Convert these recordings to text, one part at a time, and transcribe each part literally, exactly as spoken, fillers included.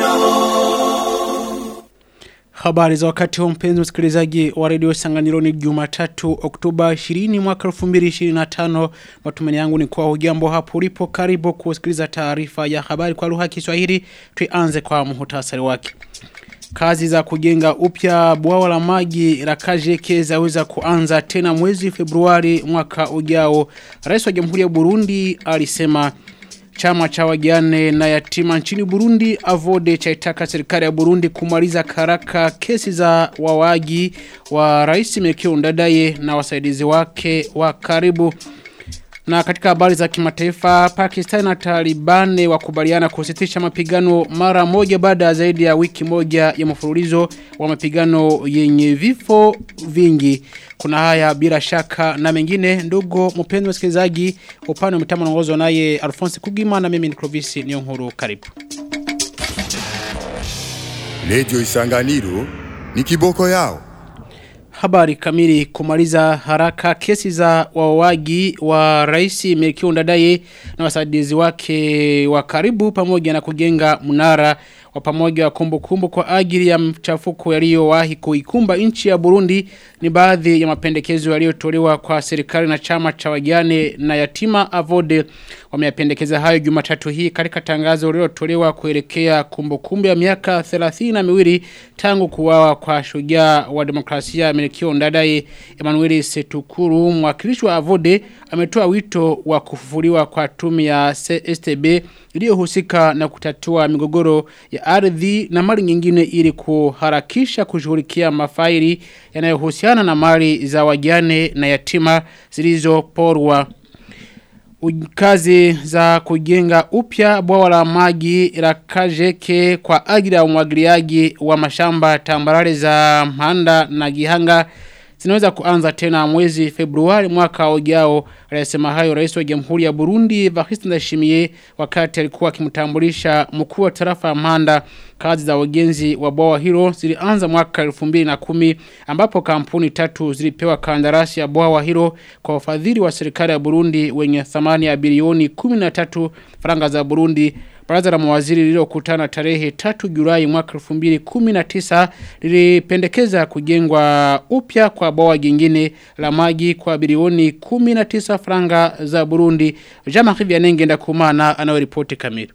Habari za wakati huu mpenzi msikilizaji wa Radio Sanganiro, ni Jumatatu Oktoba ishirini mwaka elfu mbili ishirini na tano. Matumaini yangu ni kwa hujambo hapo ulipo. Karibu kusikiliza taarifa ya habari kwa lugha ya Kiswahili. Tuanze kwa muhtasari wake. Kazi za kujenga upya bwawa la maji la Kajeke zaweza kuanza tena mwezi Februari mwaka ujao. Rais wa Jamhuri ya Burundi alisema. Chama cha wajane na yatima nchini Burundi Avode chaitaka serikali ya Burundi kumaliza karaka kesi za wawaji wa Rais Melchior Ndadaye na wasaidizi wake wa karibu. Na katika habari za kimataifa, Pakistan na Taliban wakubaliana kusitisha mapigano mara moja baada ya zaidi ya wiki moja ya mfululizo wa mapigano yenye vifo vingi. Kuna haya bila shaka na mengine. Ndugu mpenzi msikilizaji, upande wa mtama naongozwa naye Alphonse Kugima na mimi ni Clovis Nyonguru. Karibu. Radio Isanganiro ni kiboko yao. Habari kamili. Kumaliza haraka kesi za wawaji wa Rais Melchior Ndadaye na wasaidizi wake wa karibu pamoja na kujenga mnara wa pamoja wa kumbukumbu kwa ajili ya mchafuko yaliyowahi kuikumba nchi ya Burundi ni baadhi ya mapendekezo yaliyotolewa kwa serikali na chama cha wajane na yatima Avode. Wameyapendekeza hayo Jumatatu hii katika tangazo lililotolewa kuelekea kumbukumbu ya miaka thelathini na miwili tangu kuuawa kwa shujaa wa demokrasia Melchior Ndadaye. Emmanuel Setukuru, mwakilishi wa Avode, ametoa wito wa kufufuliwa kwa tume ya C S T B iliyohusika na kutatua migogoro ya ardhi na mali nyingine ili kuharakisha kushughulikia mafaili yanayohusiana na mali za wajane na yatima zilizoporwa. Kazi za kujenga upya bwawa la maji la Kajeke kwa ajili ya umwagiliaji wa mashamba tambarare za Mpanda na Gihanga zinaweza kuanza tena mwezi Februari mwaka ujao. Alisema hayo Rais wa Jamhuri ya Burundi Evariste Ndayishimiye wakati alikuwa akimtambulisha mkuu wa tarafa ya Mpanda. Kazi za ujenzi wa bwawa hilo zilianza mwaka elfu mbili na kumi ambapo kampuni tatu zilipewa kandarasi ya bwawa hilo kwa ufadhili wa serikali ya Burundi wenye thamani ya bilioni kumi na tatu faranga za Burundi. Baraza la mawaziri lililokutana tarehe tatu Julai mwaka elfu mbili kumi na tisa lilipendekeza kujengwa upya kwa bwawa jingine la maji kwa bilioni kumi na tisa faranga za Burundi. Jean-Marie Vianney Ndakumana anayoripoti kamili.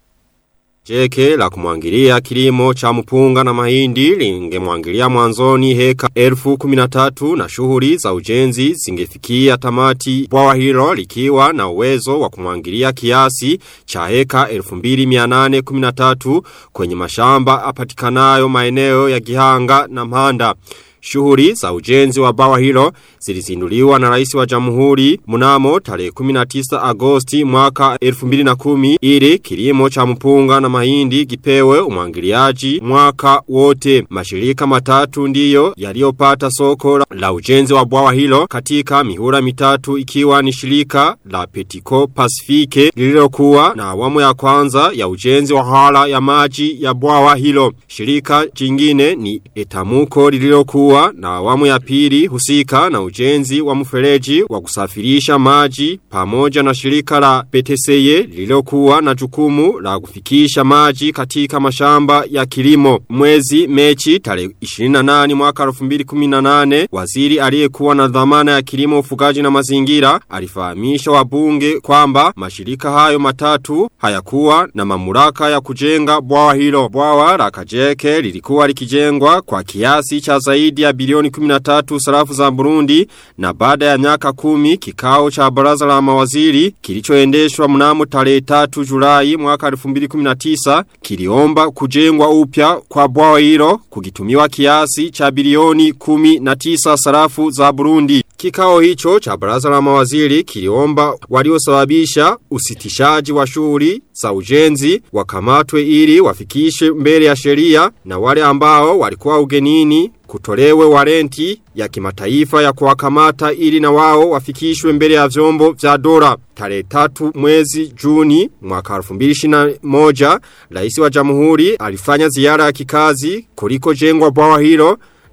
Jeke la kumwangilia kilimo cha mpunga na mahindi lingemwangilia mwanzoni heka elfu kumi na tatu na shughuli za ujenzi zingefikia tamati, bwawa hilo likiwa na uwezo wa kumwangilia kiasi cha heka elfu mbili mia nane kumi na tatu kwenye mashamba apatikanayo maeneo ya Gihanga na Mpanda. Shughuli za ujenzi wa bwawa hilo zilizinduliwa na Rais wa Jamhuri mnamo tarehe kumi na tisa Agosti mwaka elfu mbili na kumi ili kilimo cha mpunga na mahindi kipewe umwangiliaji mwaka wote. Mashirika matatu ndiyo yaliyopata soko la ujenzi wa bwawa hilo katika mihula mitatu, ikiwa ni shirika la Petico Pacifique lililokuwa na awamu ya kwanza ya ujenzi wa hala ya maji ya bwawa hilo. Shirika jingine ni Etamuko lililokuwa na awamu ya pili husika na ujenzi wa mfereji wa kusafirisha maji, pamoja na shirika la P T C E lililokuwa na jukumu la kufikisha maji katika mashamba ya kilimo. Mwezi Mechi tarehe ishirini na nane mwaka elfu mbili kumi na nane, waziri aliyekuwa na dhamana ya kilimo, ufugaji na mazingira alifahamisha wabunge kwamba mashirika hayo matatu hayakuwa na mamlaka ya kujenga bwawa hilo. Bwawa la Kajeke lilikuwa likijengwa kwa kiasi cha zaidi ya bilioni kumi na tatu sarafu za Burundi, na baada ya miaka kumi kikao cha baraza la mawaziri kilichoendeshwa mnamo tarehe tatu Julai mwaka elfu mbili kumi na tisa kiliomba kujengwa upya kwa bwawa hilo kukitumiwa kiasi cha bilioni kumi na tisa sarafu za Burundi. Kikao hicho cha baraza la mawaziri kiliomba waliosababisha usitishaji wa shughuli za ujenzi wakamatwe ili wafikishe mbele ya sheria, na wale ambao walikuwa ugenini kutolewe warenti ya kimataifa ya kuwakamata ili na wao wafikishwe mbele ya vyombo vya dola. Tarehe tatu mwezi Juni mwaka elfu mbili ishirini na moja, Rais wa Jamhuri alifanya ziara ya kikazi kuliko jengwa bwawa hilo,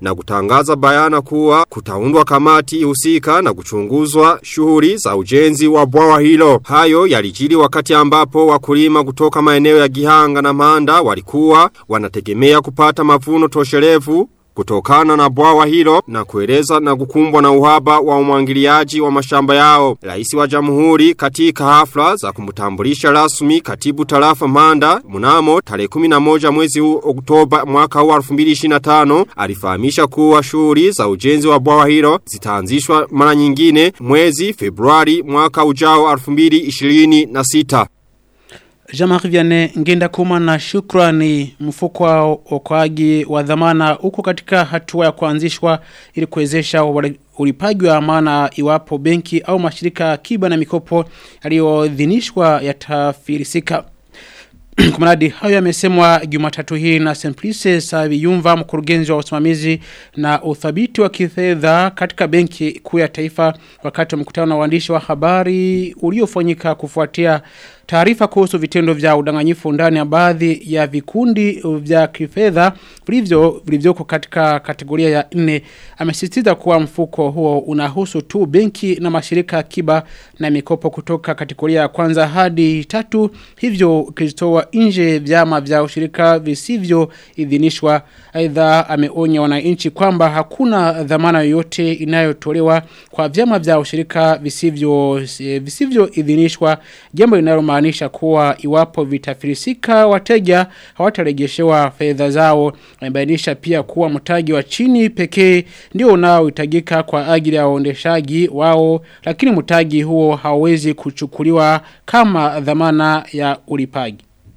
na kutangaza bayana kuwa kutaundwa kamati husika na kuchunguzwa shughuli za ujenzi wa bwawa hilo. Hayo yalijiri wakati ambapo wakulima kutoka maeneo ya Gihanga na Manda walikuwa wanategemea kupata mavuno toshelevu kutokana na bwawa hilo na kueleza na kukumbwa na uhaba wa umwangiliaji wa mashamba yao. Rais wa Jamhuri katika hafla za kumtambulisha rasmi katibu tarafa Manda mnamo tarehe kumi na moja mwezi huu Oktoba mwaka huu elfu mbili ishirini na tano alifahamisha kuwa shughuli za ujenzi wa bwawa hilo zitaanzishwa mara nyingine mwezi Februari mwaka ujao elfu mbili ishirini na sita. Jean-Marie Vianney Ngenda Kuma na shukrani. Mfuko wa okoaji wa dhamana uko katika hatua ya kuanzishwa ili kuwezesha ulipaji wa amana iwapo benki au mashirika akiba na mikopo yaliyoidhinishwa yatafilisika. Kumradi hayo yamesemwa Jumatatu hii na Simplice Saviyumva, mkurugenzi wa usimamizi na uthabiti wa kifedha katika benki kuu ya taifa, wakati wa mkutano na waandishi wa habari uliofanyika kufuatia taarifa kuhusu vitendo vya udanganyifu ndani ya baadhi ya vikundi vya kifedha vilivyo vilivyoko katika kategoria ya nne. Amesisitiza kuwa mfuko huo unahusu tu benki na mashirika akiba na mikopo kutoka kategoria ya kwanza hadi tatu, hivyo ukitoa nje vyama vya ushirika visivyo idhinishwa. Aidha ameonya wananchi kwamba hakuna dhamana yoyote inayotolewa kwa vyama vya ushirika visivyo visivyo idhinishwa, jambo linalomaanisha kuwa iwapo vitafilisika wateja hawatarejeshewa fedha zao. Amebainisha pia kuwa mtaji wa chini pekee ndio unaohitajika kwa ajili ya uendeshaji wao, lakini mtaji huo hauwezi kuchukuliwa kama dhamana ya ulipaji.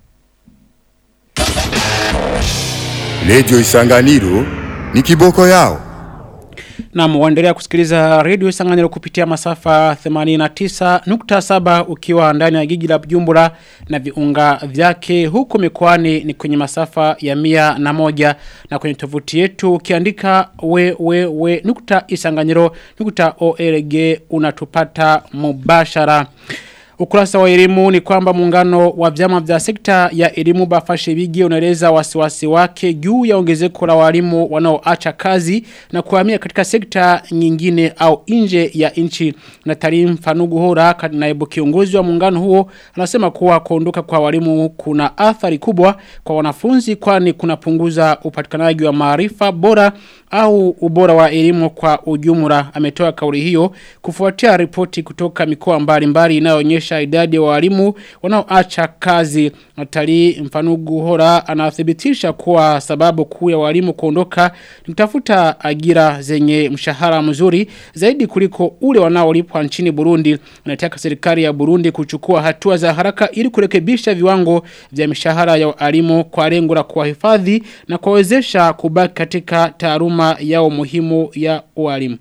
Radio Isanganiro ni kiboko yao. Na muendelea kusikiliza Radio Isanganiro kupitia masafa themanini na tisa nukta saba ukiwa ndani ya jiji la Bujumbura na viunga vyake, huko mikoani ni kwenye masafa ya mia na moja, na kwenye tovuti yetu ukiandika www nukta isanganiro nukta org unatupata mubashara. Ukurasa wa elimu ni kwamba muungano wa vyama vya sekta ya elimu Bafashe Bigi unaeleza wasiwasi wake juu ya ongezeko la walimu wanaoacha kazi na kuhamia katika sekta nyingine au nje ya nchi. Na Tarim Fanuguhora, naibu kiongozi wa muungano huo, anasema kuwa kuondoka kwa walimu kuna athari kubwa kwa wanafunzi, kwani kunapunguza upatikanaji wa maarifa bora au ubora wa elimu kwa ujumla. Ametoa kauli hiyo kufuatia ripoti kutoka mikoa mbalimbali inayoonyesha idadi ya walimu wanaoacha kazi. Natali Mfanuguhora anathibitisha kuwa sababu kuu ya walimu kuondoka ni kutafuta ajira zenye mshahara mzuri zaidi kuliko ule wanaolipwa nchini Burundi. Anataka serikali ya Burundi kuchukua hatua za haraka ili kurekebisha viwango vya mishahara ya walimu kwa lengo la kuwahifadhi na kuwawezesha kubaki katika taaluma yao muhimu ya walimu.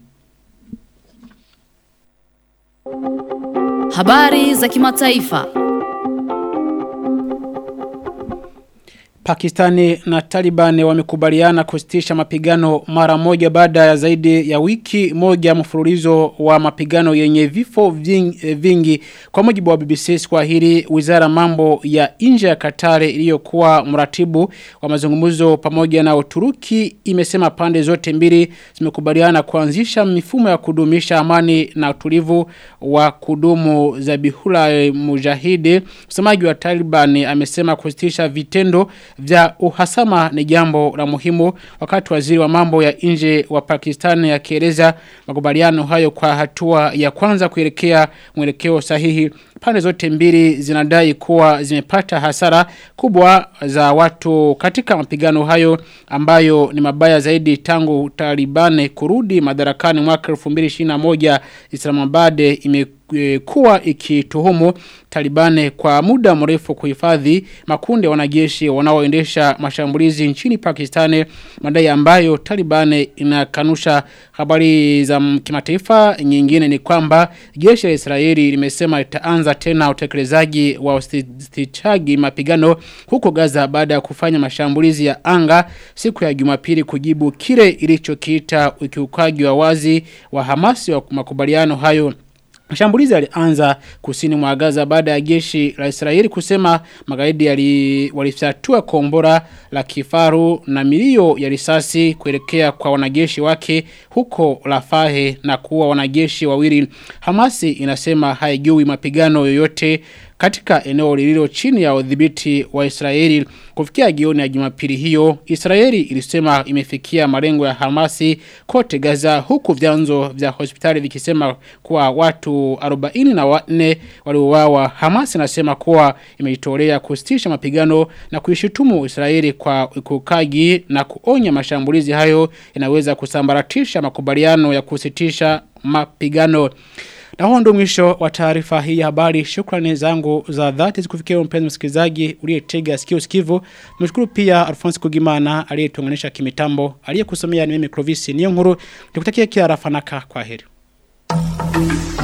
Habari za kimataifa. Pakistani na Taliban wamekubaliana kusitisha mapigano mara moja baada ya zaidi ya wiki moja mfululizo wa mapigano yenye vifo vingi. Kwa mujibu wa B B C Swahili, wizara mambo ya nje ya Katari iliyokuwa mratibu wa mazungumzo pamoja na Uturuki imesema pande zote mbili zimekubaliana kuanzisha mifumo ya kudumisha amani na utulivu wa kudumu. Zabihullah Mujahidi, msemaji wa Taliban, amesema kusitisha vitendo vya uhasama ni jambo la muhimu, wakati waziri wa mambo ya nje wa Pakistan yakieleza makubaliano hayo kwa hatua ya kwanza kuelekea mwelekeo sahihi. Pande zote mbili zinadai kuwa zimepata hasara kubwa za watu katika mapigano hayo ambayo ni mabaya zaidi tangu Taliban kurudi madarakani mwaka elfu mbili ishirini na moja. Islamabad imekuwa ikituhumu Taliban kwa muda mrefu kuhifadhi makundi ya wanajeshi wanaoendesha mashambulizi nchini Pakistan, madai ambayo Taliban inakanusha. Habari za kimataifa nyingine ni kwamba jeshi la Israeli limesema itaanza tena utekelezaji wa usitishwaji mapigano huko Gaza baada ya kufanya mashambulizi ya anga siku ya Jumapili kujibu kile ilichokiita ukiukaji wa wazi wa Hamas wa makubaliano hayo. Mashambulizi yalianza kusini mwa Gaza baada ya jeshi la Israeli kusema magaidi yali walifyatua kombora la kifaru na milio ya risasi kuelekea kwa wanajeshi wake huko Rafahe na kuua wanajeshi wawili. Hamasi inasema haijui mapigano yoyote katika eneo lililo chini ya udhibiti wa Israeli. Kufikia jioni ya Jumapili hiyo, Israeli ilisema imefikia malengo ya Hamasi kote Gaza, huku vyanzo vya hospitali vikisema kuwa watu arobaini na wanne waliuawa. Hamasi inasema kuwa imeitolea kusitisha mapigano na kuishutumu Israeli kwa ukiukaji na kuonya mashambulizi hayo inaweza kusambaratisha makubaliano ya kusitisha mapigano. Na huo ndio mwisho wa taarifa hii ya habari. Shukrani zangu za dhati zikufikia mpenzi msikilizaji uliyetega sikio sikivu. Nimshukuru pia Alphonse Kugimana aliyetuunganisha kimitambo, aliyekusomea ni mimi Clovis Niyonkuru. Nikutakia kila rafanaka. Kwaheri.